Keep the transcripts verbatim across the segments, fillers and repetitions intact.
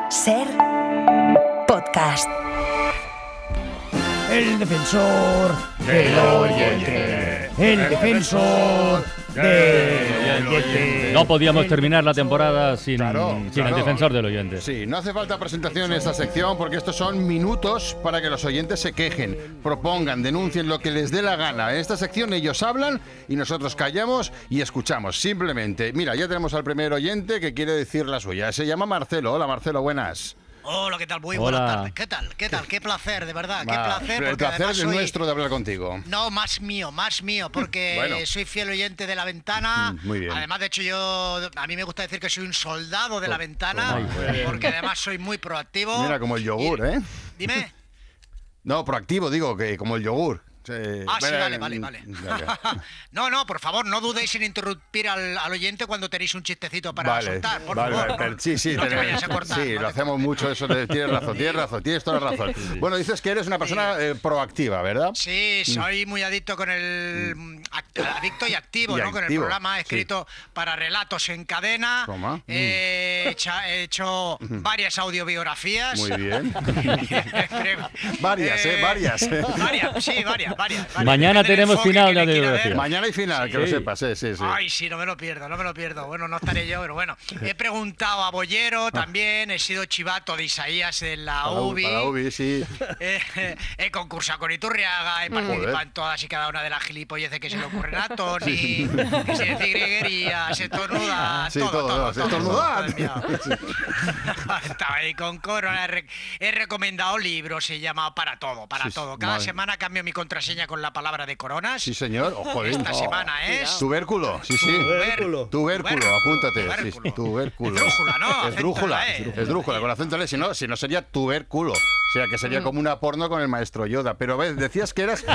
Ser podcast. El defensor del oyente. El defensor del oyente. No podíamos terminar la temporada sin, Claro, sin claro. el defensor del oyente. Sí, no hace falta presentación en esta sección porque estos son minutos para que los oyentes se quejen, propongan, denuncien lo que les dé la gana. En esta sección ellos hablan y nosotros callamos y escuchamos, simplemente. Mira, ya tenemos al primer oyente que quiere decir la suya. Se llama Marcelo. Hola, Marcelo, buenas. Hola, ¿qué tal? Muy Hola. buenas tardes. ¿Qué tal? ¿Qué tal? Qué placer, de verdad. Qué Va, placer. el Porque placer además es soy... nuestro de hablar contigo. No, más mío, más mío, porque Bueno. soy fiel oyente de La Ventana. Mm, muy bien. Además, de hecho, yo a mí me gusta decir que soy un soldado de La Ventana, Ay, porque además soy muy proactivo. Mira, como el yogur, Y- ¿eh? Dime. No, proactivo, digo, que como el yogur. Sí. Ah, sí, Bueno, vale, vale, vale. No, no, por favor, no dudéis en interrumpir al, al oyente cuando tenéis un chistecito para Vale, soltar, por vale, favor. vale, pero sí, sí, no te tenemos- vayas a cortar. sí, no lo te hacemos cortes. mucho eso de tienes razón, tienes razón, tienes toda la razón. Bueno, dices que eres una persona eh, proactiva, ¿verdad? Sí, soy muy adicto con el mm, act- adicto y activo, Y ¿no? Con el activo, programa sí. escrito para relatos en cadena. Toma. He, hecha- he hecho varias audiobiografías. Muy bien. Varias, ¿eh? Varias, ¿eh? Varias, sí, varias, varias. varias. Mañana Depende del tenemos enfoque final que de le quiera audiografía. ver. Mañana y final, que lo Sí. sepas, sí, sí, sí. Ay, sí, no me lo pierdo, no me lo pierdo. Bueno, no estaré yo, pero bueno. He preguntado a Bollero también, he sido chivato de Isaías en la Para la UBI. Para la UBI, sí. Eh, he concursado con Iturriaga, he participado Joder. en todas y cada una de las gilipolleces que se le ocurren a Tony, que se dice griguerías, estornuda, Sí, todo, todo, todo, todo, todo, estornudad. todo enviado. Estaba ahí con corona, he, re- he recomendado libros, he llamado para todo, para Sí, todo. Cada madre. semana cambio mi contraseña con la palabra de coronas. Sí, señor. Oh, joder. Esta Oh. semana es... Tubérculo, sí, sí. Tubérculo. Tubérculo, apúntate. Sí, Tubérculo. tubérculo. Esdrújula, ¿no? Acento Esdrújula, la E. esdrújula, con acento L, si no, si no sería tubérculo. O sea, que sería como una porno con el maestro Yoda. Pero ves, decías que eras...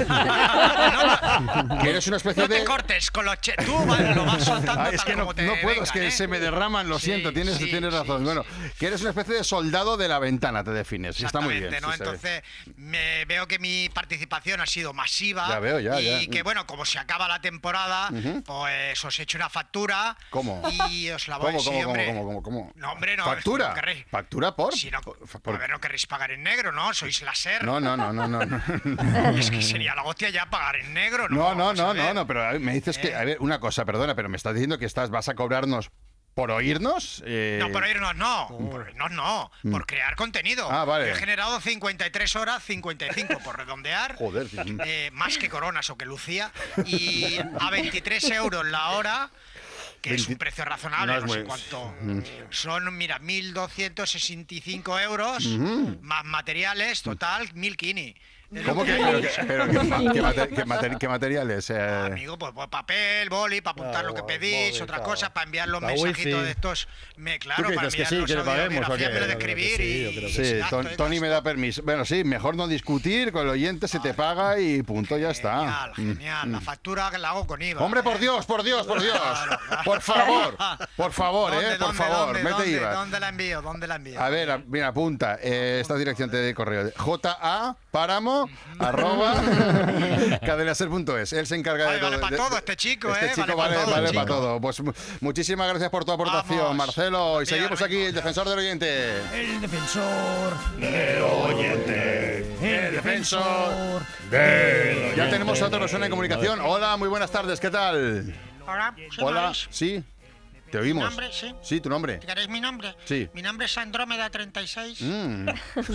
que eres una especie No te de... cortes con los... che- Tú vale, lo vas soltando Ah, es tal que no, como te no puedo, es vengan, que ¿eh? se me derraman, lo Sí, siento, tienes, sí, tienes sí, razón. sí. Bueno, que eres una especie de soldado de la ventana, te defines. Está muy bien. Exactamente, ¿no? sí, se ve. Entonces, me veo que mi participación ha sido masiva. Ya veo, ya, y ya. que, bueno, como se acaba la temporada, Ujú. pues os he hecho una factura. ¿Cómo? Y os la voy ¿Cómo, sí, cómo, cómo, hombre. cómo, cómo, cómo? No, hombre, no. ¿Factura? no querréis- ¿Factura por? Si no, por- por- a ver, no querréis pagar en negro, ¿no? Sois la SER. No, no, no, no, no. No, Es que sería la hostia ya pagar en negro, ¿no? no, no, Vamos a no, ver. no, no, pero a ver, me dices que, Eh. a ver, una cosa, perdona, pero me estás diciendo que estás, vas a cobrarnos por oírnos. Eh, No, por oírnos no, por oírnos no, por crear contenido. Ah, vale. Yo he generado cincuenta y tres horas, cincuenta y cinco por redondear. Joder, sí. eh, más que Coronas o que Lucía. Y a veintitrés euros la hora, que es un veinte precio razonable, no no, es sé muy- cuánto. Son, mira, mil doscientos sesenta y cinco euros, más materiales, total, mil quini. Es lo ¿Cómo que, hay. pero, que, pero que, ma- que mate- que mate- que materiales? Eh, Amigo, pues, pues, papel, boli, para apuntar Claro, lo que boli, pedís, otras claro. cosas, para enviar los La mensajitos wifi. de estos. Me, claro, ¿Tú qué para dices, que enviar sí, los que le paguemos, o audiografías, qué? en vez de Yo creo que escribir sí, yo y... creo que sí, Exacto, Ton- y Tony me da permiso. Bueno, sí, mejor no discutir, con el oyente se te paga y punto, ya está. Genial, genial. La factura que la hago con I V A. Hombre, por ¿eh? Dios, por Dios, por Dios. Por favor, por favor, ¿Dónde, eh, por dónde, favor, dónde, mete dónde, I V A. ¿Dónde la envío? ¿Dónde la envío? A ver, a- mira, apunta. eh, esta dirección de correo. ja páramo arroba cadenaser punto es. Él se encarga Vale, de todo. vale para de- todo este chico, Este ¿eh? chico Vale vale, para todo, vale chico. para todo. Pues mu- muchísimas gracias por tu aportación, Vamos. Marcelo. Y Bien, seguimos aquí, venga, el defensor del oyente. El defensor del oyente. El defensor del Ya tenemos a otra persona en comunicación. Hola, muy buenas tardes, ¿qué tal? Hola, soy Hola, Maris. sí, te oímos. ¿Mi nombre? Sí. Sí, tu nombre. ¿Queréis mi nombre? Sí. Mi nombre es Andrómeda treinta y seis. Mm.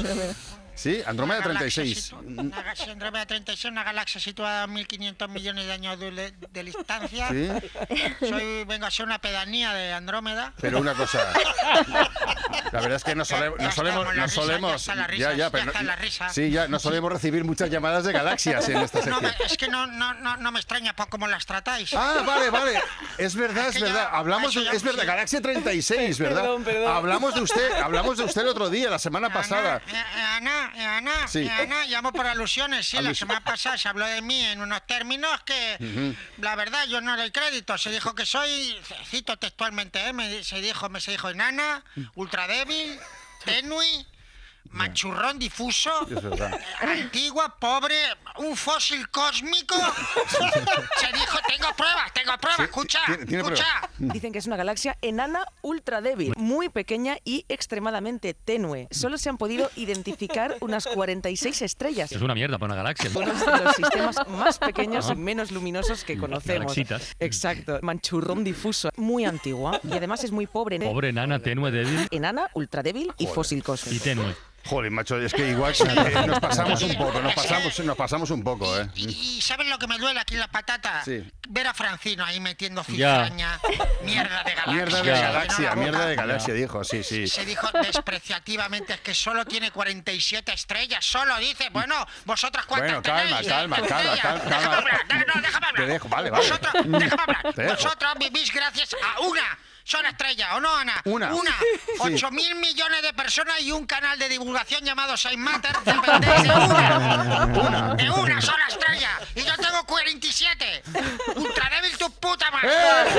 Sí, Andrómeda Una treinta y galaxia seis. situ- Una galaxia Andrómeda treinta y seis, una galaxia situada a mil quinientos millones de años de, de distancia. Sí, Soy, vengo a ser una pedanía de Andrómeda. pero una cosa. La verdad es que no, Ya- sole- ya no solemos. estamos en no la risa, solemos ya están las ya, risas, ya, ya pero no- están las risas. Sí, ya no solemos recibir muchas llamadas de galaxias en esta No, sección. me- es que no, no, no, no me extraña por cómo las tratáis. Ah, vale, vale. Es verdad, Es es que ya- verdad. Hablamos eso de, ya- es verdad, sí. Galaxia treinta y seis, ¿verdad? Perdón, perdón. Hablamos de usted, hablamos de usted el otro día, la semana pasada. Ana, eh, Ana, eh, Ana, Sí. eh, Ana, llamo por alusiones. Sí, la Alus- semana pasada se habló de mí en unos términos que, la verdad, yo no le doy crédito. Se dijo que soy, cito textualmente, ¿eh? me, se dijo, me se dijo enana, ultra débil, tenue. manchurrón difuso, Es verdad. antigua, pobre, un fósil cósmico. Se dijo, tengo pruebas, tengo pruebas, escucha, tiene- tiene escucha. Dicen que es una galaxia enana ultra débil, muy pequeña y extremadamente tenue. Solo se han podido identificar unas cuarenta y seis estrellas. Es una mierda para una galaxia. Uno de los sistemas más pequeños y menos luminosos que conocemos. Galaxitas. Exacto. Manchurrón difuso, muy antigua y además es muy pobre. Pobre nana, tenue, débil Enana, ultra débil y fósil y cósmico. tenue. Joder, macho, es que igual eh, nos pasamos un poco, nos pasamos, nos pasamos un poco, ¿eh? Y, y ¿sabes lo que me duele aquí en la patata? Sí. Ver a Francino ahí metiendo Ya. cizaña, mierda de galaxia. Mierda de se le llenó galaxia, la mierda boca. de galaxia, dijo, sí, sí. Se dijo despreciativamente es que solo tiene cuarenta y siete estrellas. Solo dice, bueno, vosotras cuántas Bueno, calma, tenéis. calma, Eh, calma, estrellas. calma, Déjame calma. hablar, de- no, déjame hablar. Te dejo, vale, vale. Vosotros, déjame hablar. Te dejo. Vosotros vivís gracias a una sola estrella, ¿o no, Ana? Una. Una. Sí. Ocho mil millones de personas y un canal de divulgación llamado Saint Matter dependéis de una. Una. De una sola estrella. Y yo tengo cuarenta y siete. Ultra débil tu puta madre.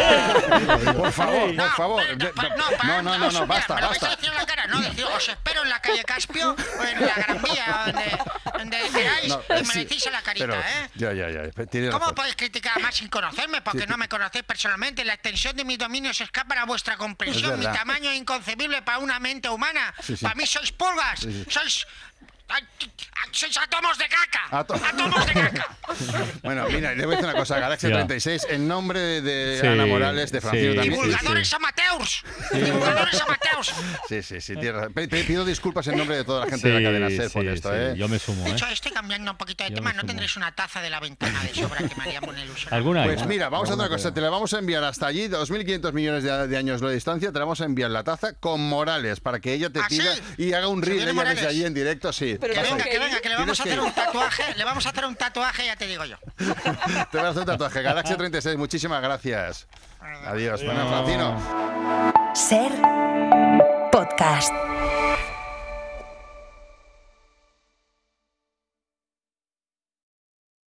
¡Eh! Por favor, No, por favor. pero- De- pa- No, pa- no, no, no, os- mira, basta, me lo vais a basta. decir en la cara, no, decir, os espero en la calle Caspio o en la Gran Vía, donde, donde queráis, No, y me sí, lo decís en la carita, pero, ¿eh? Ya, ya, ya. Tienes ¿Cómo razón. podéis criticar más sin conocerme? Porque no me conocéis personalmente. La extensión de mis dominios escapa a vuestra comprensión. Es Mi verdad. tamaño es inconcebible para una mente humana. Sí, sí. Para mí sois pulgas. Sí, sí. Sois... ay, Sois átomos de caca. Ato- Átomos de caca. Bueno, mira, le voy a decir una cosa. Galaxia Ya. treinta y seis, en nombre de, de Sí, Ana Morales, de Francisco sí. también. Divulgadores sí. amateurs. Divulgadores amateurs. Sí, sí, sí, tienes razón. Pe- pe- Pido disculpas en nombre de toda la gente de la cadena SER por sí, esto, sí, ¿eh? Yo me sumo, De ¿eh? hecho, estoy cambiando un poquito de Yo tema. me ¿No sumo. tendréis una taza de la ventana de sobra que me haría una ilusión? ¿Alguna hay? Pues mira, vamos a hacer una cosa, te la vamos a enviar hasta allí, dos mil quinientos millones de, de años de distancia, te la vamos a enviar la taza con Morales, para que ella te ¿Ah, pida sí? y haga un ¿Se reel viene ella desde Morales? allí en directo, sí. Pero Que Vas a- venga, que venga, que le vamos a Tienes hacer que un tatuaje. Le vamos a hacer un tatuaje, ya te digo yo. Te voy a hacer un tatuaje. Galaxia treinta y seis, muchísimas gracias. Adiós. Bueno, Francino. Ser podcast.